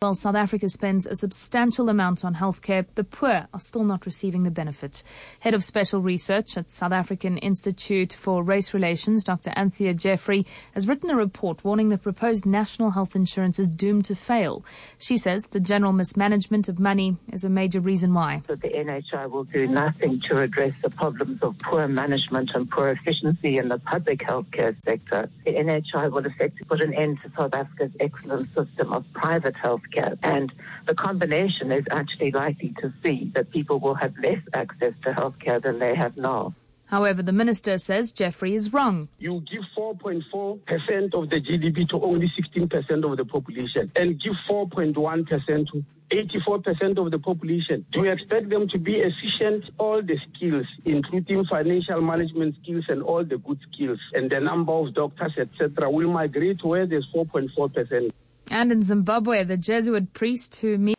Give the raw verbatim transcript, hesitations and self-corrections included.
While South Africa spends a substantial amount on healthcare, the poor are still not receiving the benefit. Head of Special Research at South African Institute for Race Relations, Doctor Anthea Jeffrey, has written a report warning the proposed national health insurance is doomed to fail. She says the general mismanagement of money is a major reason why. That the N H I will do nothing to address the problems of poor management and poor efficiency in the public healthcare sector. The N H I will effectively put an end to South Africa's excellent system of private healthcare. And the combination is actually likely to see that people will have less access to healthcare than they have now. However, the minister says Jeffrey is wrong. You give four point four percent of the G D P to only sixteen percent of the population and give four point one percent to eighty-four percent of the population. Do you expect them to be efficient? All the skills, including financial management skills and all the good skills, and the number of doctors, et cetera, will migrate to where there's four point four percent. And in Zimbabwe, the Jesuit priest who meets